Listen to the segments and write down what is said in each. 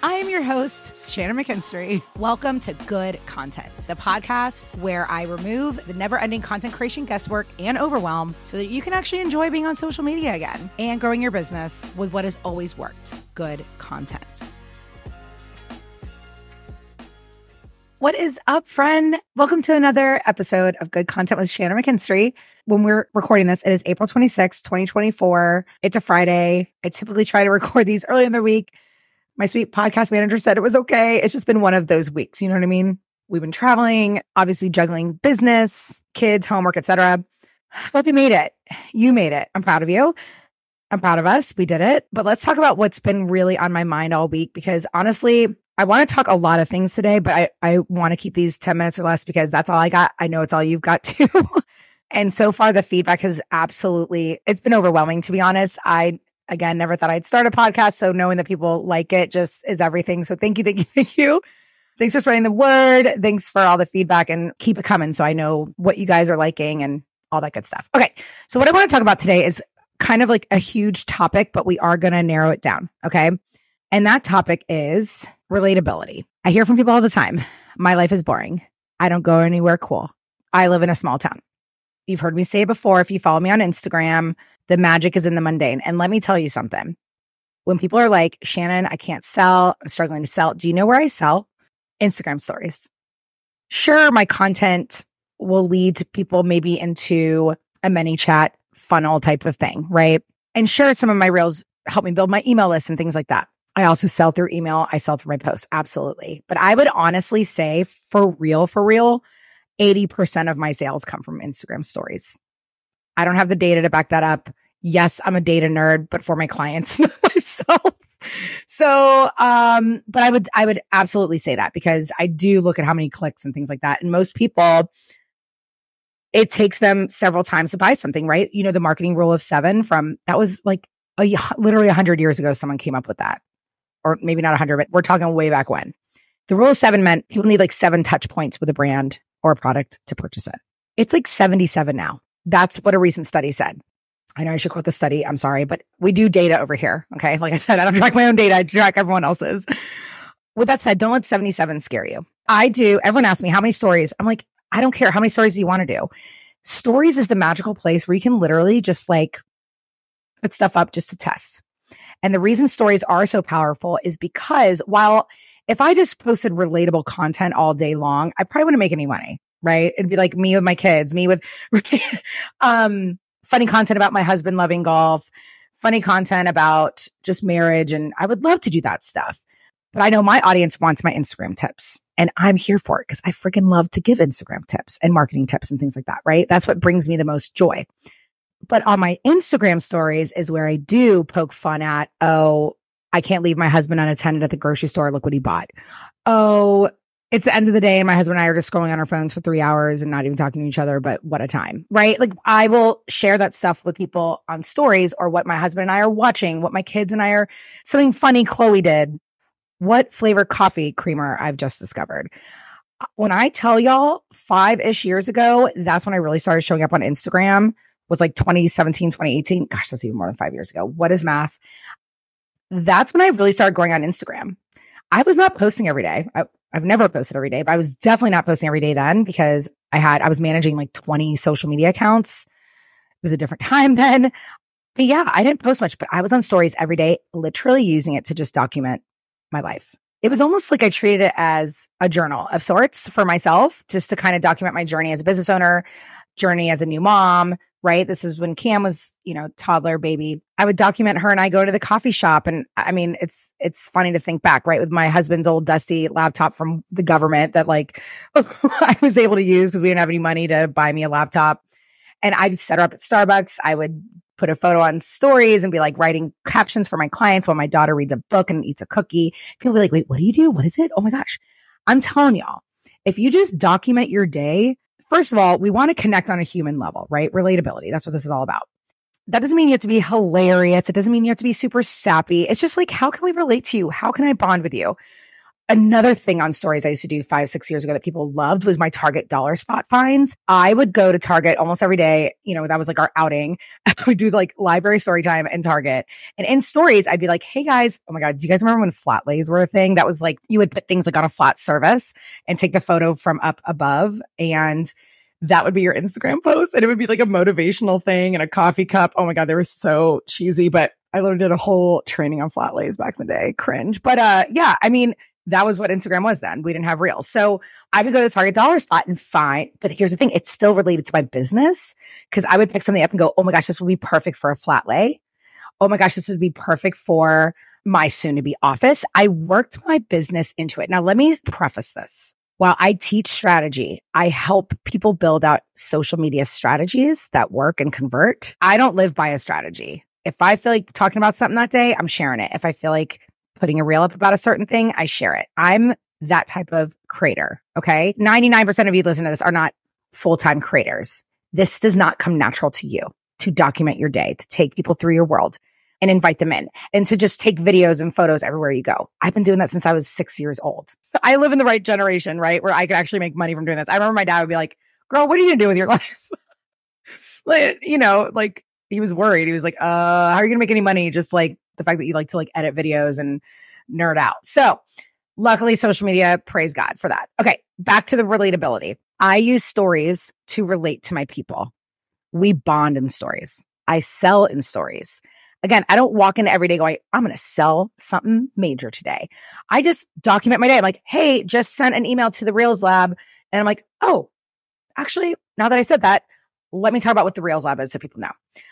I am your host, Shannon McKinstry. Welcome to Good Content, the podcast where I remove the never-ending content creation guesswork and overwhelm so that you can actually enjoy being on social media again and growing your business with what has always worked, good content. What is up, friend? Welcome to another episode of Good Content with Shannon McKinstry. When we're recording this, it is April 26, 2024. It's a Friday. I typically try to record these early in the week. My sweet podcast manager said it was okay. It's just been one of those weeks. You know what I mean? We've been traveling, obviously juggling business, kids, homework, etc. But we made it. You made it. I'm proud of you. I'm proud of us. We did it. But let's talk about what's been really on my mind all week, because honestly, I want to talk a lot of things today, but I want to keep these 10 minutes or less because that's all I got. I know it's all you've got too. And so far, the feedback has it's been overwhelming, to be honest. Again, never thought I'd start a podcast. So knowing that people like it just is everything. So thank you, thank you, thank you. Thanks for spreading the word. Thanks for all the feedback and keep it coming so I know what you guys are liking and all that good stuff. Okay. So what I want to talk about today is kind of like a huge topic, but we are going to narrow it down. Okay. And that topic is relatability. I hear from people all the time. My life is boring. I don't go anywhere cool. I live in a small town. You've heard me say it before. If you follow me on Instagram, the magic is in the mundane. And let me tell you something. When people are like, Shannon, I can't sell. I'm struggling to sell. Do you know where I sell? Instagram stories. Sure, my content will lead people maybe into a ManyChat funnel type of thing, right? And sure, some of my reels help me build my email list and things like that. I also sell through email. I sell through my posts. Absolutely. But I would honestly say for real, 80% of my sales come from Instagram stories. I don't have the data to back that up. Yes, I'm a data nerd, but for my clients, not myself. So, but I would absolutely say that because I do look at how many clicks and things like that. And most people, it takes them several times to buy something, right? You know, the marketing rule of 7 that was like literally 100 years ago, someone came up with that. Or maybe not 100, but we're talking way back when. The rule of 7 meant people need like 7 touch points with a brand or a product to purchase it. It's like 77 now. That's what a recent study said. I know I should quote the study. I'm sorry, but we do data over here. Okay. Like I said, I don't track my own data. I track everyone else's. With that said, don't let 77 scare you. I do. Everyone asks me how many stories. I'm like, I don't care. How many stories do you want to do? Stories is the magical place where you can literally just like put stuff up just to test. And the reason stories are so powerful is because if I just posted relatable content all day long, I probably wouldn't make any money, right? It'd be like me with my kids, me with funny content about my husband loving golf, funny content about just marriage. And I would love to do that stuff. But I know my audience wants my Instagram tips and I'm here for it because I freaking love to give Instagram tips and marketing tips and things like that, right? That's what brings me the most joy. But on my Instagram stories is where I do poke fun at, I can't leave my husband unattended at the grocery store. Look what he bought. Oh, it's the end of the day and my husband and I are just scrolling on our phones for 3 hours and not even talking to each other, but what a time, right? Like I will share that stuff with people on stories or what my husband and I are watching, what my kids and I are, something funny Chloe did, what flavor coffee creamer I've just discovered. When I tell y'all 5-ish years ago, that's when I really started showing up on Instagram. Was like 2017, 2018. Gosh, that's even more than 5 years ago. What is math? That's when I really started going on Instagram. I was not posting every day. I've never posted every day, but I was definitely not posting every day then because I was managing like 20 social media accounts. It was a different time then. But yeah, I didn't post much, but I was on stories every day, literally using it to just document my life. It was almost like I treated it as a journal of sorts for myself, just to kind of document my journey as a business owner, journey as a new mom, right? This was when Cam was, toddler baby. I would document her and I go to the coffee shop. And I mean, it's funny to think back, right? With my husband's old dusty laptop from the government that like I was able to use because we didn't have any money to buy me a laptop. And I'd set her up at Starbucks. I would put a photo on stories and be like writing captions for my clients while my daughter reads a book and eats a cookie. People be like, wait, what do you do? What is it? Oh my gosh. I'm telling y'all, if you just document your day, first of all, we want to connect on a human level, right? Relatability. That's what this is all about. That doesn't mean you have to be hilarious. It doesn't mean you have to be super sappy. It's just like, how can we relate to you? How can I bond with you? Another thing on stories I used to do 5-6 years ago that people loved was my Target dollar spot finds. I would go to Target almost every day. That was like our outing. We do like library story time and Target. And in stories, I'd be like, hey guys, oh my God, do you guys remember when flat lays were a thing? That was like, you would put things like on a flat surface and take the photo from up above, and that would be your Instagram post. And it would be like a motivational thing and a coffee cup. Oh my God, they were so cheesy, but I literally did a whole training on flat lays back in the day. Cringe. But yeah, I mean, that was what Instagram was then. We didn't have Reels. So I would go to Target dollar spot and find, but here's the thing, it's still related to my business, because I would pick something up and go, oh my gosh, this would be perfect for a flat lay. Oh my gosh, this would be perfect for my soon to be office. I worked my business into it. Now, let me preface this. While I teach strategy, I help people build out social media strategies that work and convert. I don't live by a strategy. If I feel like talking about something that day, I'm sharing it. If I feel like putting a reel up about a certain thing, I share it. I'm that type of creator. Okay. 99% of you listening to this are not full-time creators. This does not come natural to you to document your day, to take people through your world and invite them in, and to just take videos and photos everywhere you go. I've been doing that since I was 6 years old. I live in the right generation, right? Where I could actually make money from doing this. I remember my dad would be like, girl, what are you going to do with your life? like he was worried. He was like, how are you going to make any money? Just like the fact that you like to like edit videos and nerd out. So luckily social media, praise God for that. Okay. Back to the relatability. I use stories to relate to my people. We bond in stories. I sell in stories. Again, I don't walk in every day going, I'm going to sell something major today. I just document my day. I'm like, hey, just sent an email to the Reels Lab. And I'm like, oh, actually, now that I said that, let me talk about what the Reels Lab is so people know.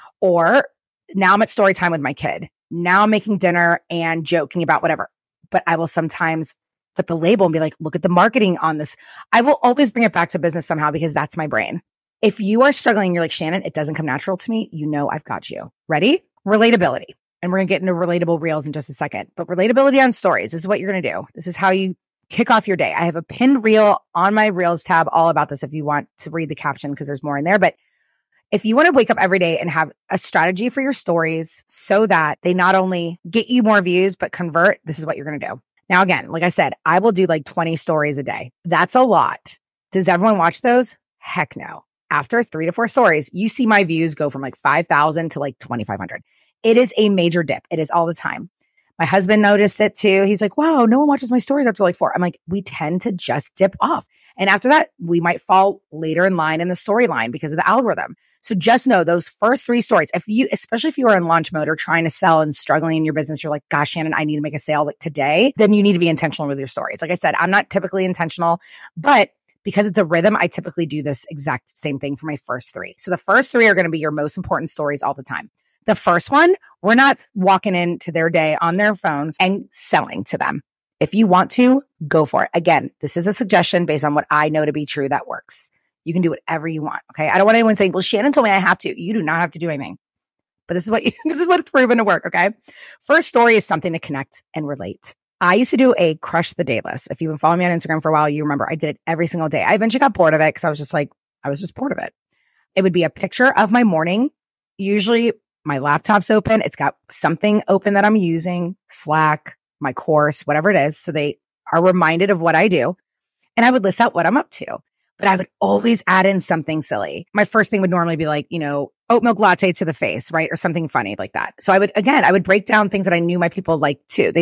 Or now I'm at story time with my kid. Now I'm making dinner and joking about whatever. But I will sometimes put the label and be like, look at the marketing on this. I will always bring it back to business somehow, because that's my brain. If you are struggling, you're like, Shannon, it doesn't come natural to me. I've got you. Ready? Relatability. And we're going to get into relatable reels in just a second. But relatability on stories, this is what you're going to do. This is how you kick off your day. I have a pinned reel on my Reels tab all about this if you want to read the caption, because there's more in there. But if you want to wake up every day and have a strategy for your stories so that they not only get you more views, but convert, this is what you're going to do. Now, again, like I said, I will do like 20 stories a day. That's a lot. Does everyone watch those? Heck no. After 3 to 4 stories, you see my views go from like 5,000 to like 2,500. It is a major dip. It is all the time. My husband noticed it too. He's like, wow, no one watches my stories after like 4. I'm like, we tend to just dip off. And after that, we might fall later in line in the storyline because of the algorithm. So just know those first 3 stories, especially if you are in launch mode or trying to sell and struggling in your business, you're like, gosh, Shannon, I need to make a sale like today. Then you need to be intentional with your stories. Like I said, I'm not typically intentional, but because it's a rhythm, I typically do this exact same thing for my first 3. So the first 3 are going to be your most important stories all the time. The first one, we're not walking into their day on their phones and selling to them. If you want to, go for it. Again, this is a suggestion based on what I know to be true that works. You can do whatever you want. Okay. I don't want anyone saying, well, Shannon told me I have to. You do not have to do anything. But this is what's proven to work. Okay. First story is something to connect and relate. I used to do a crush the day list. If you've been following me on Instagram for a while, you remember I did it every single day. I eventually got bored of it because I was just bored of it. It would be a picture of my morning. Usually my laptop's open. It's got something open that I'm using, Slack, my course, whatever it is. So they are reminded of what I do. And I would list out what I'm up to. But I would always add in something silly. My first thing would normally be like, oat milk latte to the face, right? Or something funny like that. So I would break down things that I knew my people liked too.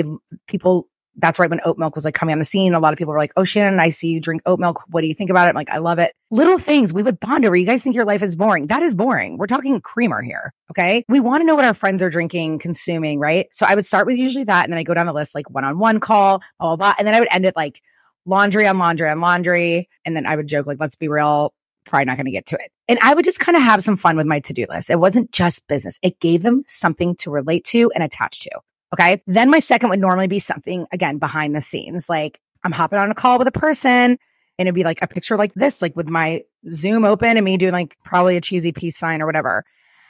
That's right when oat milk was like coming on the scene. A lot of people were like, oh, Shannon, I see you drink oat milk. What do you think about it? I'm like, I love it. Little things we would bond over. You guys think your life is boring. That is boring. We're talking creamer here. Okay. We want to know what our friends are drinking, consuming, right? So I would start with usually that. And then I go down the list, like one-on-one call, blah, blah, blah. And then I would end it like laundry on laundry on laundry. And then I would joke, like, let's be real, probably not going to get to it. And I would just kind of have some fun with my to-do list. It wasn't just business. It gave them something to relate to and attach to. Okay. Then my second would normally be something, again, behind the scenes. Like I'm hopping on a call with a person and it'd be like a picture like this, like with my Zoom open and me doing like probably a cheesy peace sign or whatever.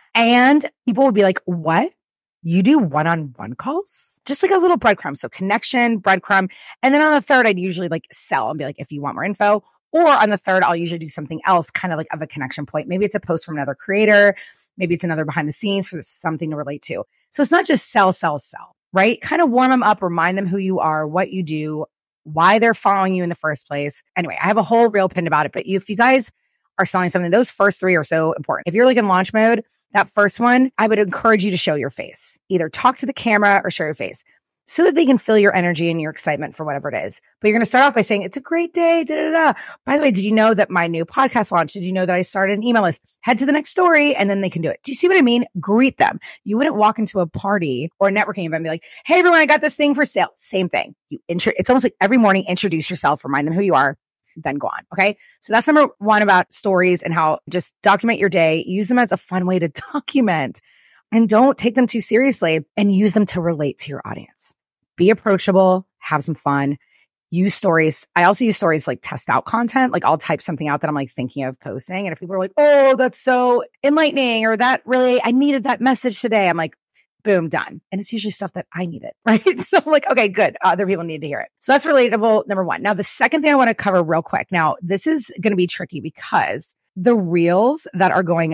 And people would be like, what? You do one-on-one calls? Just like a little breadcrumb. So connection, breadcrumb. And then on the third, I'd usually like sell and be like, if you want more info. Or on the third, I'll usually do something else, kind of like of a connection point. Maybe it's a post from another creator. Maybe it's another behind the scenes for something to relate to. So it's not just sell, right? Kind of warm them up, remind them who you are, what you do, why they're following you in the first place. Anyway, I have a whole reel pinned about it, but if you guys are selling something, those first 3 are so important. If you're like in launch mode, that first one, I would encourage you to show your face. Either talk to the camera or show your face so that they can feel your energy and your excitement for whatever it is. But you're going to start off by saying, it's a great day. Da, da, da. By the way, did you know that my new podcast launched? Did you know that I started an email list? Head to the next story and then they can do it. Do you see what I mean? Greet them. You wouldn't walk into a party or a networking event and be like, hey, everyone, I got this thing for sale. Same thing. It's almost like every morning, introduce yourself, remind them who you are, then go on. Okay. So that's number one about stories and how just document your day. Use them as a fun way to document and don't take them too seriously and use them to relate to your audience. Be approachable, have some fun, use stories. I also use stories like test out content. Like I'll type something out that I'm like thinking of posting. And if people are like, oh, that's so enlightening or that really, I needed that message today. I'm like, boom, done. And it's usually stuff that I needed, right? So I'm like, okay, good. Other people need to hear it. So that's relatable. Number one. Now, the second thing I want to cover real quick. Now, this is going to be tricky because the reels that are going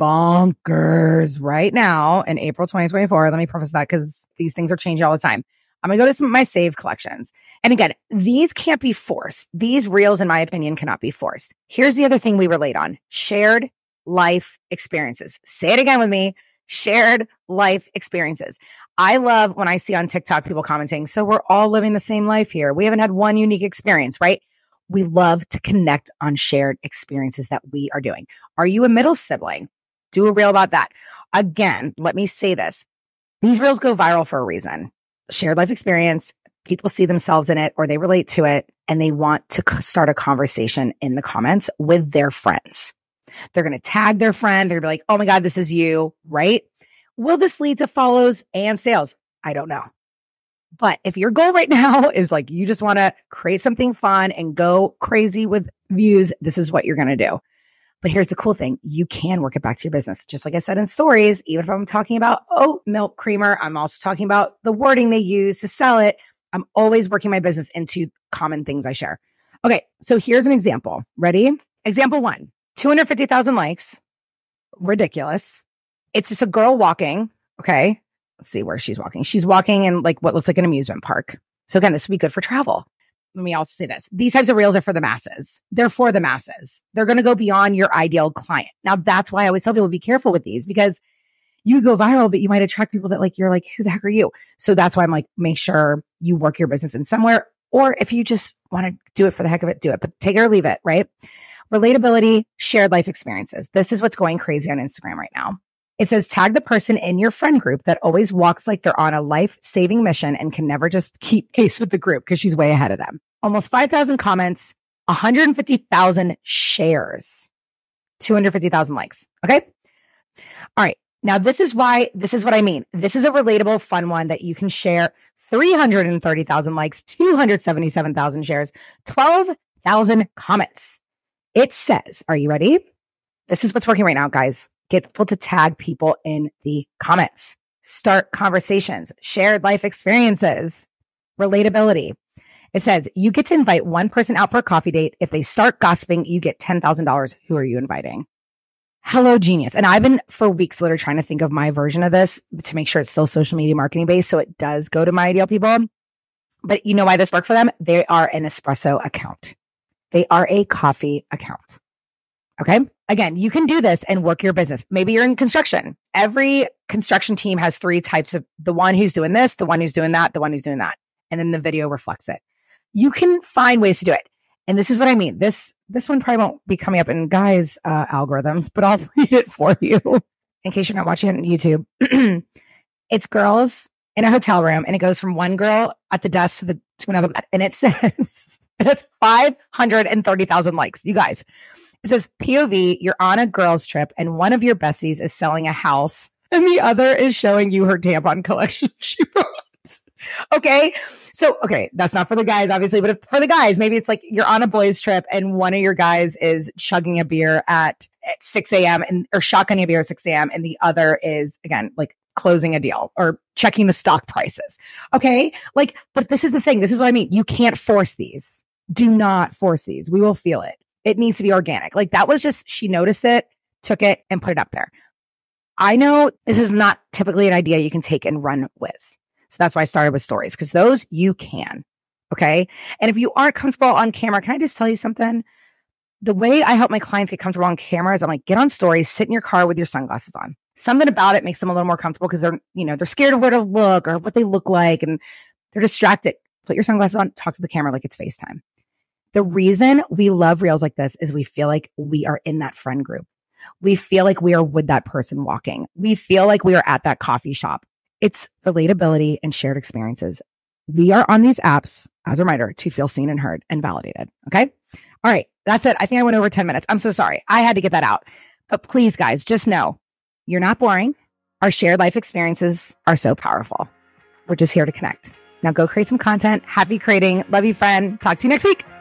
bonkers right now in April 2024, let me preface that because these things are changing all the time. I'm going to go to some of my saved collections. And again, these can't be forced. These reels, in my opinion, cannot be forced. Here's the other thing we relate on. Shared life experiences. Say it again with me. Shared life experiences. I love when I see on TikTok people commenting, so we're all living the same life here. We haven't had one unique experience, right? We love to connect on shared experiences that we are doing. Are you a middle sibling? Do a reel about that. Again, let me say this. These reels go viral for a reason. Shared life experience, people see themselves in it or they relate to it and they want to start a conversation in the comments with their friends. They're going to tag their friend. They're going to be like, oh my God, this is you, right? Will this lead to follows and sales? I don't know. But if your goal right now is like, you just want to create something fun and go crazy with views, this is what you're going to do. But here's the cool thing. You can work it back to your business. Just like I said in stories, even if I'm talking about oat milk creamer, I'm also talking about the wording they use to sell it. I'm always working my business into common things I share. Okay. So here's an example. Ready? Example 1, 250,000 likes. Ridiculous. It's just a girl walking. Okay. Let's see where she's walking. She's walking in like what looks like an amusement park. So again, this would be good for travel. Let me also say this. These types of reels are for the masses. They're for the masses. They're going to go beyond your ideal client. Now, that's why I always tell people be careful with these because you go viral, but you might attract people that like, you're like, who the heck are you? So that's why I'm like, make sure you work your business in somewhere. Or if you just want to do it for the heck of it, do it, but take it or leave it, right? Relatability, shared life experiences. This is what's going crazy on Instagram right now. It says, tag the person in your friend group that always walks like they're on a life-saving mission and can never just keep pace with the group because she's way ahead of them. Almost 5,000 comments, 150,000 shares, 250,000 likes. Okay. All right. Now, this is what I mean. This is a relatable, fun one that you can share. 330,000 likes, 277,000 shares, 12,000 comments. It says, are you ready? This is what's working right now, guys. Get people to tag people in the comments. Start conversations, shared life experiences, relatability. It says you get to invite one person out for a coffee date. If they start gossiping, you get $10,000. Who are you inviting? Hello, genius. And I've been for weeks literally trying to think of my version of this to make sure it's still social media marketing based. So it does go to my ideal people. But you know why this worked for them? They are an espresso account. They are a coffee account. Okay. Again, you can do this and work your business. Maybe you're in construction. Every construction team has 3 types of the one who's doing this, the one who's doing that, the one who's doing that. And then the video reflects it. You can find ways to do it. And this is what I mean. This one probably won't be coming up in Guy's algorithms, but I'll read it for you in case you're not watching it on YouTube. It's girls in a hotel room and it goes from one girl at the desk to another. And it says, it's 530,000 likes. You guys. It says, POV, you're on a girls trip and one of your besties is selling a house and the other is showing you her tampon collection she brought. Okay. So, okay. That's not for the guys, obviously, but for the guys, maybe it's like you're on a boys trip and one of your guys is chugging a beer at 6 a.m. or shotgunning a beer at 6 a.m. and the other is, again, like closing a deal or checking the stock prices. Okay. Like, but this is the thing. This is what I mean. You can't force these. Do not force these. We will feel it. It needs to be organic. Like that was just, she noticed it, took it and put it up there. I know this is not typically an idea you can take and run with. So that's why I started with stories because those you can. Okay. And if you aren't comfortable on camera, can I just tell you something? The way I help my clients get comfortable on camera is I'm like, get on stories, sit in your car with your sunglasses on. Something about it makes them a little more comfortable because they're scared of where to look or what they look like and they're distracted. Put your sunglasses on, talk to the camera like it's FaceTime. The reason we love reels like this is we feel like we are in that friend group. We feel like we are with that person walking. We feel like we are at that coffee shop. It's relatability and shared experiences. We are on these apps, as a reminder, to feel seen and heard and validated. Okay. All right. That's it. I think I went over 10 minutes. I'm so sorry. I had to get that out. But please, guys, just know you're not boring. Our shared life experiences are so powerful. We're just here to connect. Now go create some content. Happy creating. Love you, friend. Talk to you next week.